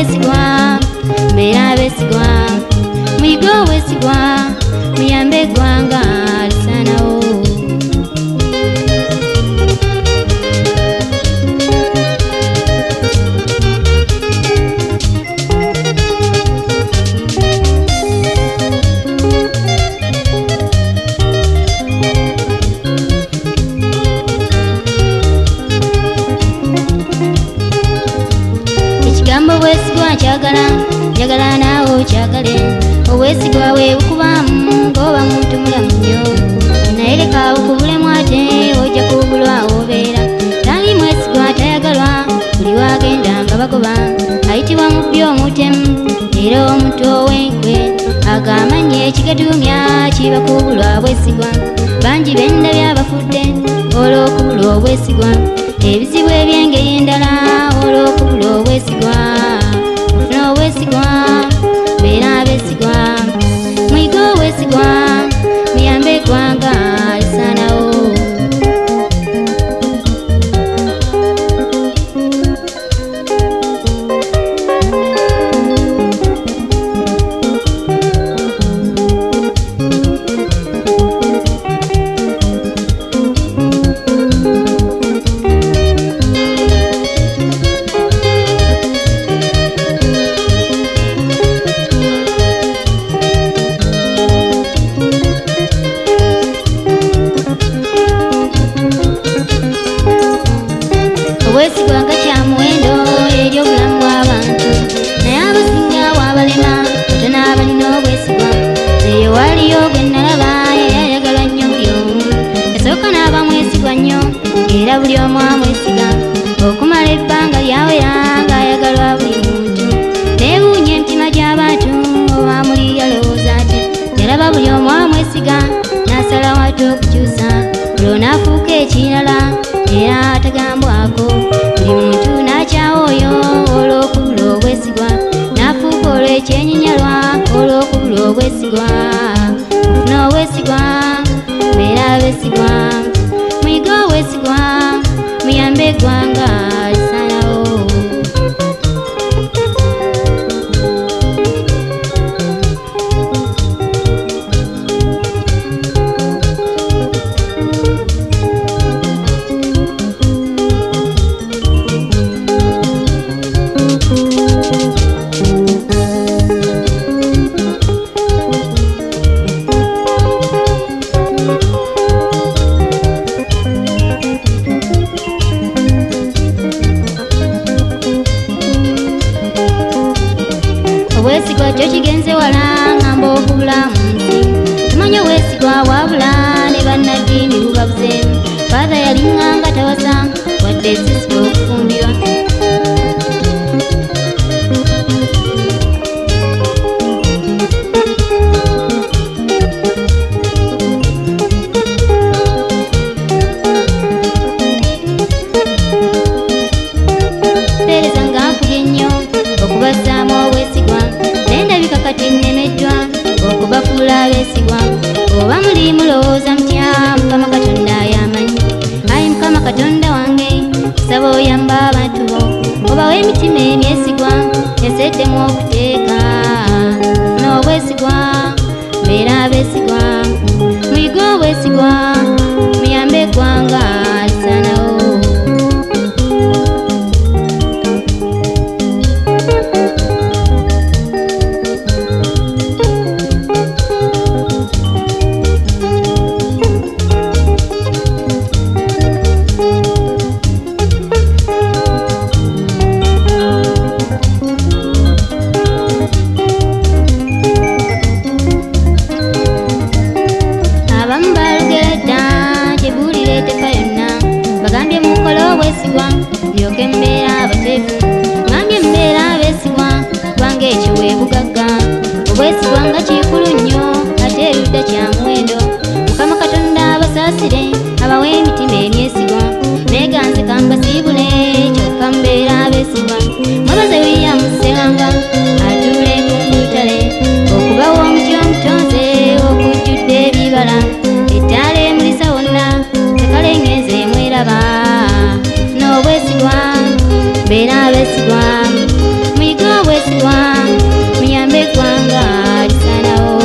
obwesigwa mbeera abeesigwa muyige obwesigwa muyambe eggwanga lisaanawo. Ekigambo obwesigwa nkyagala njagala naawe okyagale. Obwesigwa bwe bukubaamu ng'oba muntu mulamu nnyo, naye leka bukubulemu ate ojja kubulwa obeera. Tali mwesigwa tayagalwa, buli wagenda nga bagoba. Ayitibwa mubbi omutemu era omuntu ow'enkwe, agamanye ekigatumya kiba kubulwa bwesigwa. Bangi bendabye abafudde olw'okubulwa obwesigwa, ebizibu eby'engeri endala olw'okubulwa obwesigwa. Ofuna obwesigwa mbeera abeesigwa muyige obwesigwa muyambe eggwanga lisaanawo. Obwesigwa nga kya muwendo eri obulamu bw'abantu, naye abasinga bwabalema batono abalina obwesigwa. Eyo waliyo gwe nalaba yali ayagalwa nnyo buli omu, yasooka n'aba mwesigwa nnyo era buli omu amwesiga. Okumala ebbanga lyawera ng'ayagalwa buli muntu, neewuunya emitima gy'abantu oba muli yalowooza ati yalaba buli omu amwesiga n'asalawo ate okukyusa, buli onaafuuka ekirala era atagambwako. Buli muntu n'akyawa oyo olw'okubulwa obwesigwa, n'afuuka olw'ekyenyinyalwa olw'okubulwa obwesigwa. Ofuna obwesigwa mbeera abeesigwa muyige obwesigwa muyambe eggwanga lisaanawo. Obwesigwa kyo kigenze wala ngamba okubula mu nsi. Tumanye obwesigwa wabula ne bannaddiini bubabuzeemu. Faatha yaliŋŋanga tawasa wadde esisita okufumbirwa. Mpeereza nga nfuge nnyo okubazzaamu obwesigwa, nendabika kati nnemeddwa okubafuula abeesigwa. Oba muli mulowooza mutya Mukama Katonda y'amanyi. Ayi Mukama Katonda wange, nsaba oyamba abantu bo, obawe emitima emyesigwa eseddemu okuteeka. Ofuna obwesigwa mbeera abeesigwa muyige obwesigwa muyambe eggwanga lisaanawo. Abamu balugera dda tebuulira etteeka yonna, bagambye munkole obwesigwa ndyoke mbeera abateefu. Ngambye mbeera abeesigwa kubanga ekyo bwe bugagga. Obwesigwa nga kikulu nnyo ate erudda kya muwendo. Mukama Katonda abasaasire abawe emitima emyesigwa, neeganze kambasiibule kyokka mbeera abeesigwa. Mwabaze William Sseranga atuule ku ttale okubawa omuti omutonze okujjudde ebibala, ettaala emulisa wonna tekalengenze mweraba. N'obwesigwa obwesigwa muyambe eggwanga lisanawo.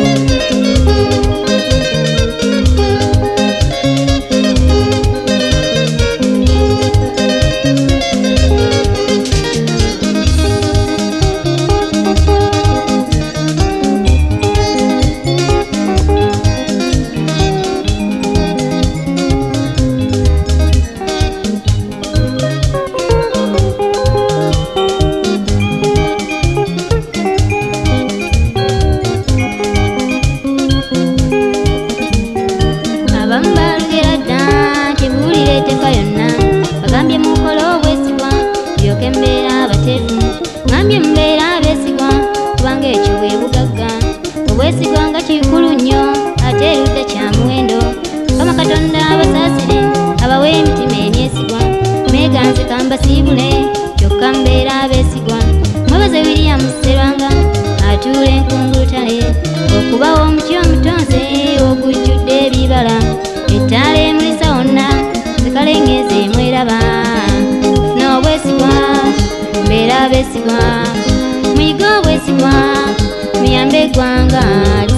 Bagambye mukola obwesigwa tulyoke mbeera abateefu, ngambye mubeera abeesigwa kubanga ekyo bwe bugagga. Obwesigwa nga kikulu nnyo ate erudde kya muwendo. Mukama Katonda abasaasire abawe emitima emyesigwa, meeganze kambasiibule kyokka mbeera abeesigwa. Mwebaze William Sserwanga atuula enkungulutale, okubawo omuti omutonze ogujjudde ebibala, ettaala emulisa wonna zikalengeze mweraba. Funa obwesigwa mbeera abeesigwa, muyige obwesigwa muyambe eggwanga